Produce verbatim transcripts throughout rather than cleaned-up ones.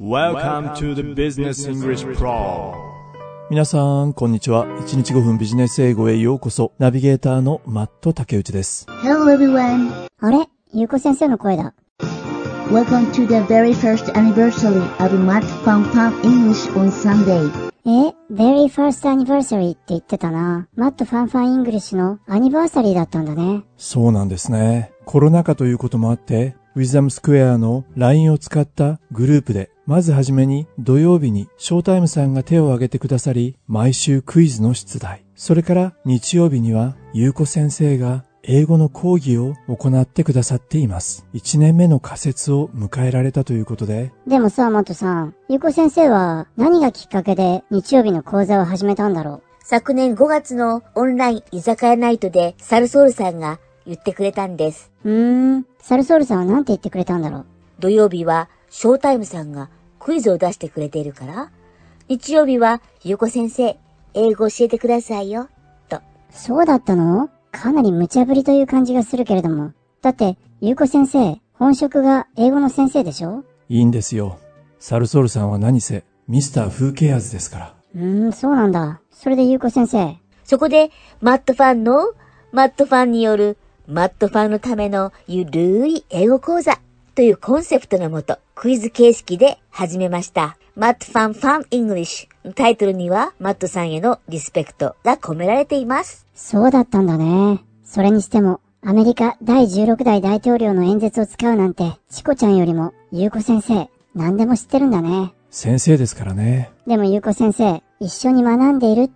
Welcome to the Business English Pro。 皆さんこんにちは。いちにちごふんビジネス英語へようこそ。ナビゲーターのマット竹内です。 Hello everyone. あれ、ゆうこ先生の声だ。 Welcome to the very first anniversary of Matt Fun Fun English on Sunday. え、very first anniversary って言ってたな。マットファンファンイングリッシュのアニバーサリーだったんだね。 そうなんですね。コロナ禍ということもあってウィズダムスクエアの ライン を使ったグループで、まずはじめに土曜日にショータイムさんが手を挙げてくださり、毎週クイズの出題。それから日曜日にはゆうこ先生が英語の講義を行ってくださっています。いちねんめの仮説を迎えられたということで。 でもさ、マットさん、ゆうこ先生は何がきっかけで日曜日の講座を始めたんだろう。 昨年ごがつのオンライン居酒屋ナイトでサルソールさんが言ってくれたんです。 うーん、サルソールさんは何て言ってくれたんだろう。 土曜日はショータイムさんがクイズを出してくれているから、日曜日はゆうこ先生、英語教えてくださいよ、と。 そうだったの？かなり無茶ぶりという感じがするけれども。だって、ゆうこ先生、本職が英語の先生でしょ？ いいんですよ。サルソールさんは何せ、ミスターフーケアーズですから。 うーん、そうなんだ。それでゆうこ先生。 そこで、マットファンの、マットファンによる、マットファンのためのゆるい英語講座というコンセプトのもと、クイズ形式で始めました。マットファンファンイングリッシュのタイトルには、マットさんへのリスペクトが込められています。 そうだったんだね。それにしても、アメリカだいじゅうろくだい大統領の演説を使うなんて、チコちゃんよりも、ゆうこ先生、何でも知ってるんだね。 先生ですからね。 でもゆうこ先生、一緒に学んでいるって、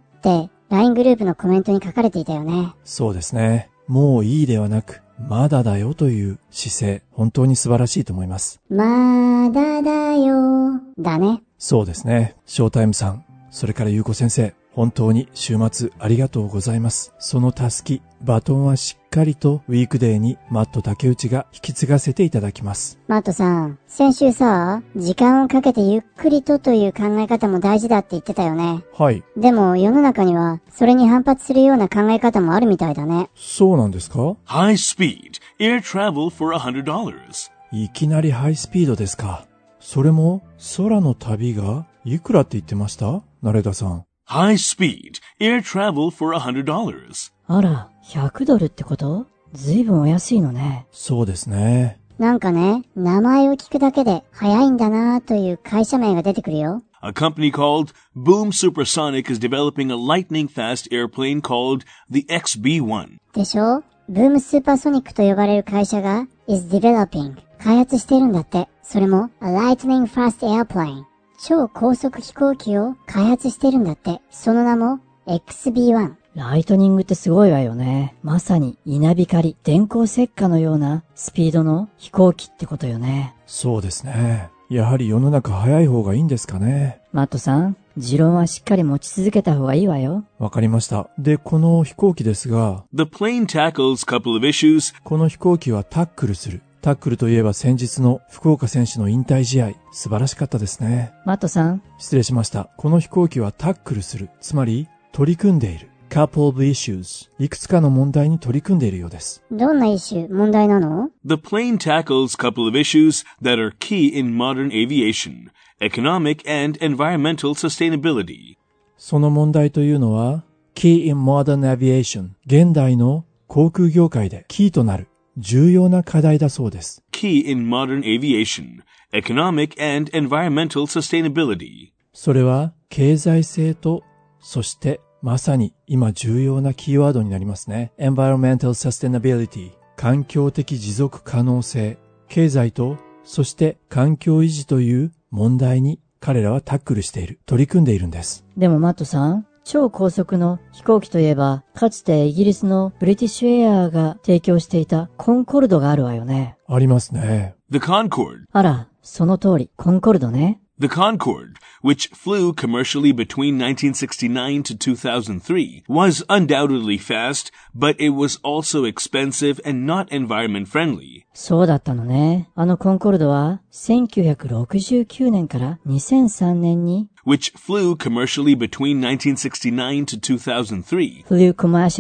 ライン グループのコメントに書かれていたよね。 そうですね。もういいではなく、まだだよという姿勢、本当に素晴らしいと思います。 まだだよ、だね。 そうですね。ショータイムさん、それからゆうこ先生、本当に週末ありがとうございます。そのたすき、バトンはしっかりとウィークデーにマット竹内が引き継がせていただきます。 マットさん、先週さ、時間をかけてゆっくりとという考え方も大事だって言ってたよね。 はい。 でも世の中にはそれに反発するような考え方もあるみたいだね。 そうなんですか？ High speed air travel for one hundred dollars。 いきなりハイスピードですか。それも空の旅がいくらって言ってました？ナレダさん。 High speed air travel for one hundred dollars。 あら、ひゃくドルってこと？ずいぶんお安いのね。 そうですね。 なんかね、名前を聞くだけで早いんだなという会社名が出てくるよ。 A company called Boom Supersonic is developing a lightning-fast airplane called the エックスビーワン。 でしょ？ブームスーパーソニックと呼ばれる会社が is developing 開発しているんだって。それも a lightning fast airplane 超高速飛行機を開発しているんだって。その名も エックスビーワン。 ライトニングってすごいわよね。まさに稲光、電光石火のようなスピードの飛行機ってことよね。 そうですね。やはり世の中早い方がいいんですかね。 マットさん、持論はしっかり持ち続けた方がいいわよ。 わかりました。で、この飛行機ですが、 The plane tackles couple of issues。 この飛行機はタックルする。タックルといえば先日の福岡選手の引退試合、素晴らしかったですね。 マットさん、 失礼しました。この飛行機はタックルする。つまり、取り組んでいる。couple of issues。いくつかの問題に取り組んでいるようです。 どんなイシュー、問題なの？ The plane tackles couple of issues that are key in modern aviation, economic and environmental sustainability。 その問題というのは、key in modern aviation。現代の航空業界でキーとなる重要な課題だそうです。 Key in modern aviation, economic and environmental sustainability。 それは経済性と、そしてまさに今重要なキーワードになりますね。environmental sustainability。環境的持続可能性。経済と、そして環境維持という問題に彼らはタックルしている。取り組んでいるんです。 でもマットさん、超高速の飛行機といえば、かつてイギリスのブリティッシュエアが提供していたコンコルドがあるわよね。 ありますね。 The Concorde。 あら、その通り、コンコルドね。 The Concorde, which flew commercially between nineteen sixty-nine to two thousand three, was undoubtedly fast, but it was also expensive and not environment friendly. そうだったのね。あのコンコルドはせんきゅうひゃくろくじゅうきゅうねんからにせんさんねんに which flew commercially between nineteen sixty-nine to two thousand three, flew commercially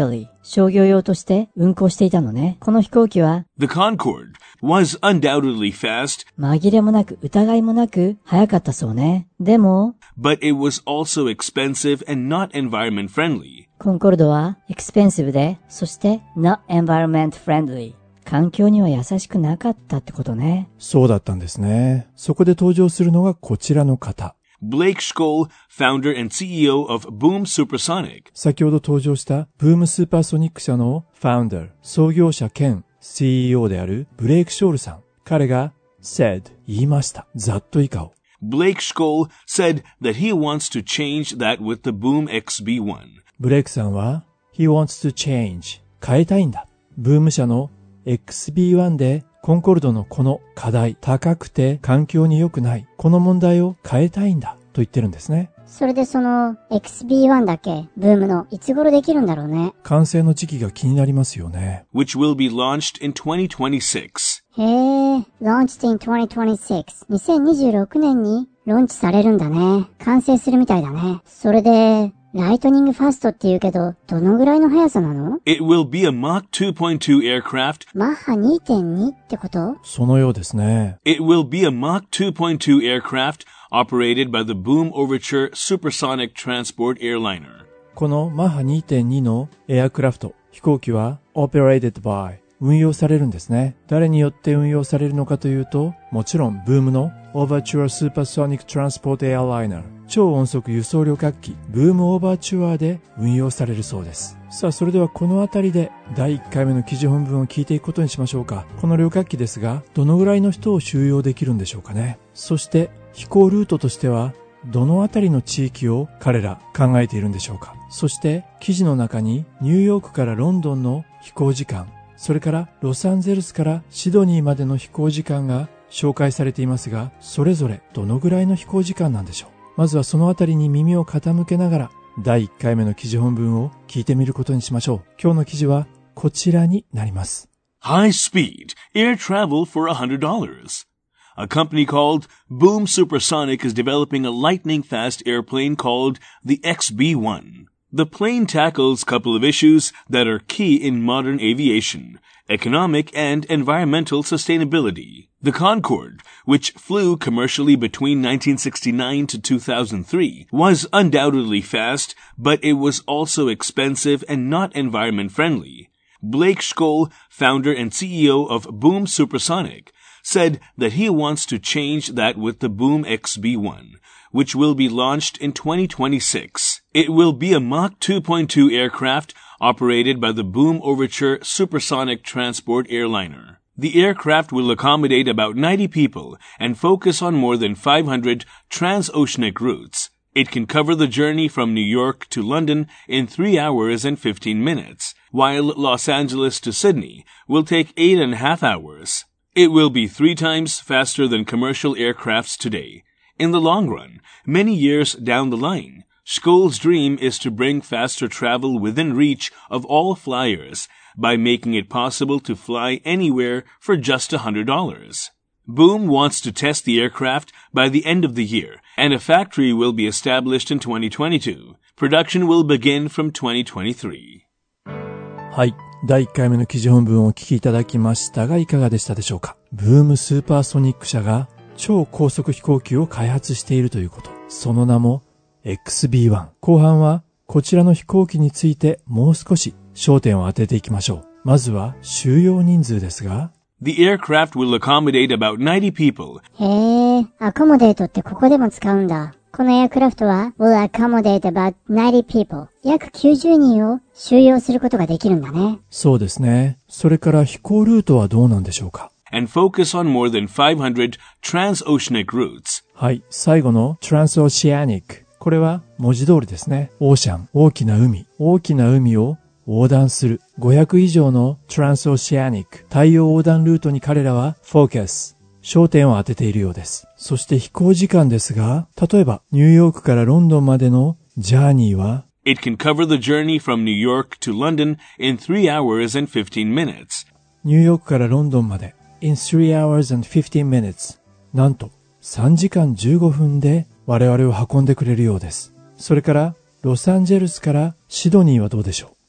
商業用として運航していたのね。この飛行機は The Concorde was undoubtedly fast, 紛れもなく疑いもなく速かったそうね。でも、 but it was also expensive and not environment friendly. コンコルドはエクスペンシブで、そして not environment friendly。環境には優しくなかったってことね。 そうだったんですね。そこで登場するのがこちらの方。 Blake Scholl, founder and C E O of Boom Supersonic. 先ほど登場したブームスーパーソニック社のファウンダー、創業者兼 シーイーオー であるブレイク・ショールさん。彼が said 言いました。ざっと以下を。 Blake Scholl said that he wants to change that with the Boom エックスビーワン. ブレイクさんは he wants to change 変えたいんだ。ブーム社の エックスビーワン でコンコルドのこの課題、高くて環境に良くない、この問題を変えたいんだと言ってるんですね。 それでその エックスビーワン だけブームのいつ頃できるんだろうね。 完成の時期が気になりますよね。 Which will be launched in twenty twenty-six. へー、launched in twenty twenty-six。にせんにじゅうろくねんにローンチされるんだね。完成するみたいだね。それで、ライトニングファストって言うけど、どのぐらいの速さなの？ It will be a Mach two point two aircraft. マッハ にてんに ってこと？ そのようですね。 It will be a Mach two point two aircraft operated by the Boom Overture Supersonic Transport Airliner. このマッハ にてんに のエアクラフト、飛行機は operated by 運用されるんですね。誰によって運用されるのかというと、もちろんブームの Overture Supersonic Transport Airliner 超音速輸送旅客機ブームオーバーチュアで運用されるそうです。さあ、それではこのあたりでだいいっかいめの記事本文を聞いていくことにしましょうか。この旅客機ですが、どのぐらいの人を収容できるんでしょうかね。そして飛行ルートとしてはどのあたりの地域を彼ら考えているんでしょうか。そして記事の中にニューヨークからロンドンの飛行時間、それからロサンゼルスからシドニーまでの飛行時間が紹介されていますが、それぞれどのぐらいの飛行時間なんでしょう。まずはそのあたりに耳を傾けながらだいいっかいめの記事本文を聞いてみることにしましょう。今日の記事はこちらになります。 High speed air travel for one hundred dollars. A company called Boom Supersonic is developing a lightning-fast airplane called theエックスビーワン. The plane tackles a couple of issues that are key in modern aviation, economic and environmental sustainability. The Concorde, which flew commercially between nineteen sixty-nine to two thousand three, was undoubtedly fast, but it was also expensive and not environment friendly. Blake Scholl, founder and C E O of Boom Supersonic, said that he wants to change that with the Boomエックスビーワン, which will be launched in twenty twenty-six. It will be a Mach two point two aircraft operated by the Boom Overture Supersonic Transport Airliner. The aircraft will accommodate about ninety people and focus on more than five hundred transoceanic routes. It can cover the journey from New York to London in three hours and fifteen minutes, while Los Angeles to Sydney will take eight and a half hours. It will be three times faster than commercial aircrafts today. In the long run, many years down the line, Scholl's dream is to bring faster travel within reach of all flyers by making it possible to fly anywhere for just one hundred dollars. Boom wants to test the aircraft by the end of the year, and a factory will be established in twenty twenty-two. Production will begin from twenty twenty-three. はい。だいいっかいめの記事本文をお聞きいただきましたがいかがでしたでしょうか。ブームスーパーソニック社が超高速飛行機を開発しているということ。その名も エックスビーワン。後半はこちらの飛行機についてもう少し焦点を当てていきましょう。まずは収容人数ですが、 The aircraft will accommodate about ninety people. へー、アコモデートってここでも使うんだ。このエアクラフトは will accommodate about ninety people. 約きゅうじゅうにんを収容することができるんだね。 そうですね。それから飛行ルートはどうなんでしょうか。 And focus on more than five hundred transoceanic routes. はい。最後の transoceanic。これは文字通りですね。オーシャン、大きな海。大きな海を横断する。ごひゃく以上の transoceanic 太陽横断ルートに彼らは focus。焦点を当てているようです。そして飛行時間ですが、例えばニューヨークからロンドンまでのジャーニーは、 It can cover the journey from New York to London in three hours and fifteen minutes. ニューヨークからロンドンまで in three hours and fifteen minutes。なんとさんじかんじゅうごふんで我々を運んでくれるようです。それからロサンゼルスからシドニーはどうでしょ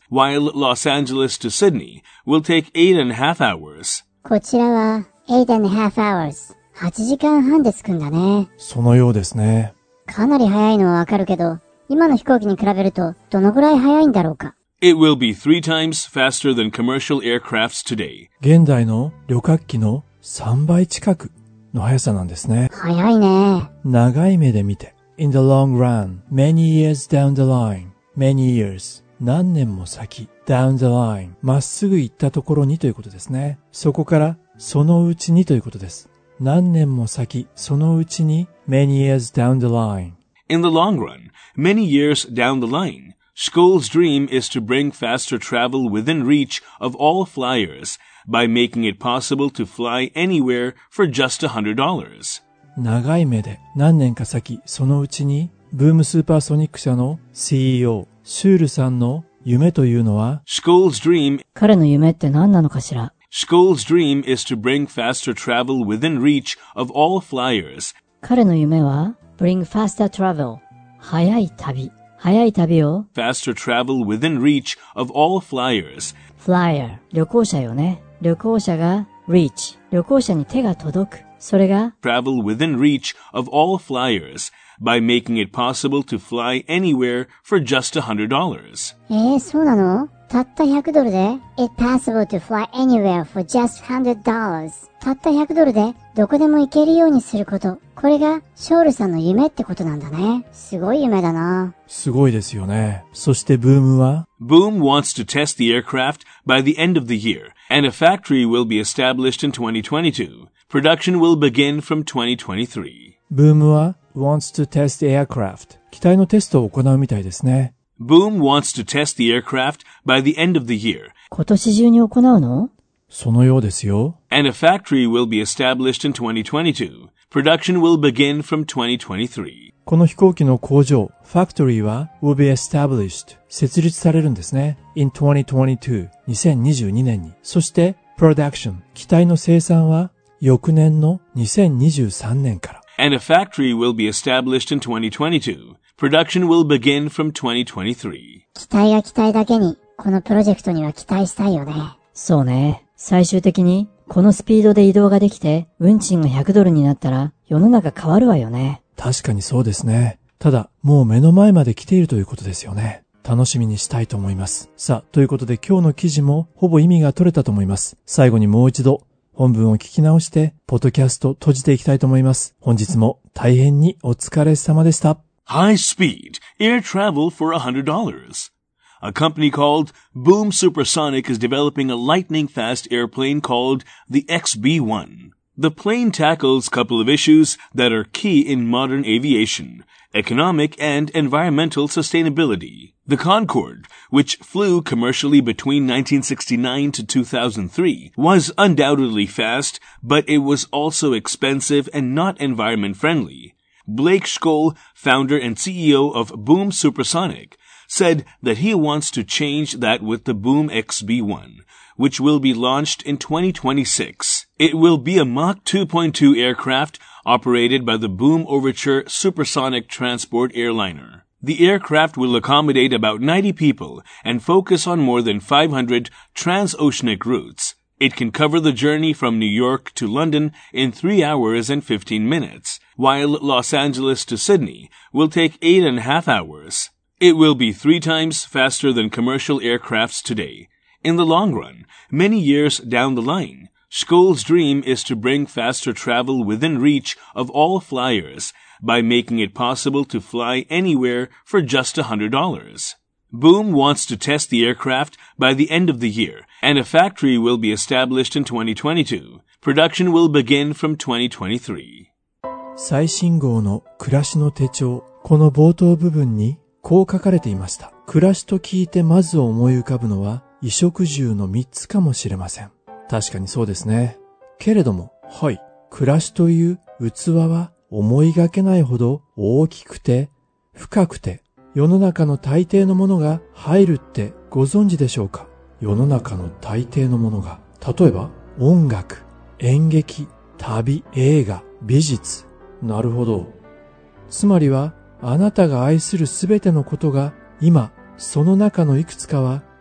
while Los Angeles to Sydney will take eight and a half hours. こちらは eight and a half hours。はちじかんはんで着くんだね。 そのようですね。 かなり早いのはわかるけど、今の飛行機に比べるとどのぐらい早いんだろうか。 It will be three times faster than commercial aircrafts today. 現代の旅客機のさんばい近くの速さなんですね。 早いね。 長い目で見て。In the long run, many years down the line, many years, 何年も先、down the line, まっすぐ行ったところにということですね。そこからそのうちにということです。何年も先、そのうちに many years down the line. In the long run, many years down the line, Skoll's dream is to bring faster travel within reach of all flyers by making it possible to fly anywhere for just one hundred dollars. 長い目で何年か先、そのうちにブームスーパーソニック社の シーイーオー、シュールさんの夢というのは、 Skoll's dream, 彼の夢って何なのかしら。 Skoll's dream is to bring faster travel within reach of all flyers. 彼の夢は bring faster travel 早い旅早い旅を faster travel within reach of all flyers. flyer 旅行者よね。旅行者が reach 旅行者に手が届く。それが travel within reach of all flyers by making it possible to fly anywhere for just one hundred dollars. えー、そうなの？たったひゃくドルで It's possible to fly anywhere for just one hundred dollars. たったひゃくドルでどこでも行けるようにすること。これがショールさんの夢ってことなんだね。すごい夢だな。 すごいですよね。そしてブームは Boom wants to test the aircraft by the end of the year, and a factory will be established in twenty twenty-two. Production will begin from twenty twenty-three. ブームは wants to test the aircraft 機体のテストを行うみたいですね。 Boom wants to test the aircraft by the end of the year. 今年中に行うの？ そのようですよ。 And a factory will be established in twenty twenty-two. Production will begin from twenty twenty-three. この飛行機の工場、factory は will be established 設立されるんですね。in twenty twenty-two にせんにじゅうにねんに。そして production 機体の生産は翌年のにせんにじゅうさんねんから。 And a factory will be established in twenty twenty-two. Production will begin from twenty twenty-three. 期待が期待だけに、このプロジェクトには期待したいよね。 そうね。最終的にこのスピードで移動ができて運賃がひゃくドルになったら世の中変わるわよね。 確かにそうですね。ただ、もう目の前まで来ているということですよね。楽しみにしたいと思います。さあ、ということで今日の記事もほぼ意味が取れたと思います。最後にもう一度本文を聞き直して、ポッドキャスト閉じていきたいと思います。本日も大変にお疲れ様でした。 High speed air travel for one hundred dollars. A company called Boom Supersonic is developing a lightning-fast airplane called the X B one. The plane tackles a couple of issues that are key in modern aviation, economic and environmental sustainability. The Concorde, which flew commercially between nineteen sixty-nine to two thousand three, was undoubtedly fast, but it was also expensive and not environment-friendly. Blake Skoll, founder and C E O of Boom Supersonic, said that he wants to change that with the Boom X B one, which will be launched in twenty twenty-six. It will be a Mach two point two aircraft operated by the Boom Overture Supersonic Transport Airliner. The aircraft will accommodate about ninety people and focus on more than five hundred transoceanic routes. It can cover the journey from New York to London in three hours and fifteen minutes, while Los Angeles to Sydney will take eight and a half hours. It will be three times faster than commercial aircrafts today. In the long run, many years down the line, Skoll's dream is to bring faster travel within reach of all flyers by making it possible to fly anywhere for just one hundred dollars. Boom wants to test the aircraft by the end of the year, and a factory will be established in twenty twenty-two. Production will begin from twenty twenty-three. 最新号の暮らしの手帳、この冒頭部分にこう書かれていました。暮らしと聞いてまず思い浮かぶのは衣食住のみっつかもしれません。確かにそうですね。けれども、はい、暮らしという器は思いがけないほど大きくて深くて世の中の大抵のものが入るってご存知でしょうか？世の中の大抵のものが、例えば音楽、演劇、旅、映画、美術。なるほど。つまりはあなたが愛するすべてのことが今その中のいくつかは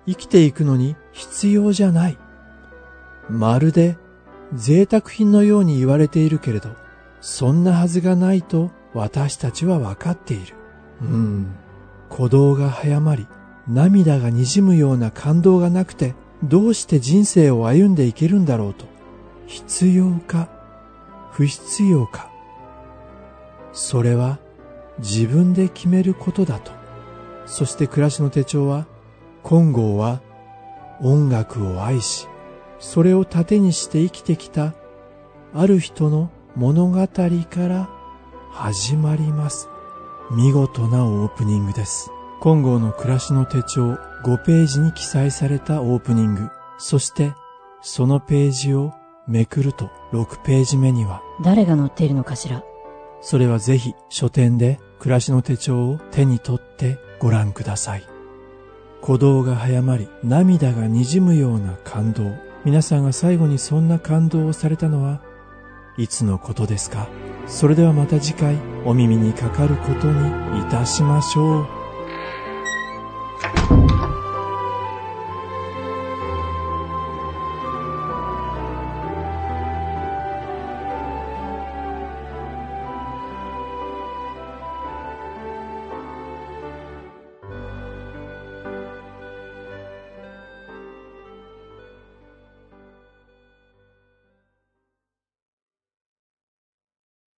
生きていくのに必要じゃない。まるで贅沢品のように言われているけれど、そんなはずがないと私たちはわかっている。うーん、鼓動が早まり、涙がにじむような感動がなくて、どうして人生を歩んでいけるんだろうと。必要か、不必要か。それは自分で決めることだと。そして暮らしの手帳は、金剛は音楽を愛し、それを糧にして生きてきたある人の物語から始まります。見事なオープニングです。金剛の暮らしの手帳ごページに記載されたオープニング。そしてそのページをめくるとろくページ目には誰が載っているのかしら。 それはぜひ書店で暮らしの手帳を手に取ってご覧ください。鼓動が早まり、涙がにじむような感動。皆さんが最後にそんな感動をされたのはいつのことですか？それではまた次回お耳にかかることにいたしましょう。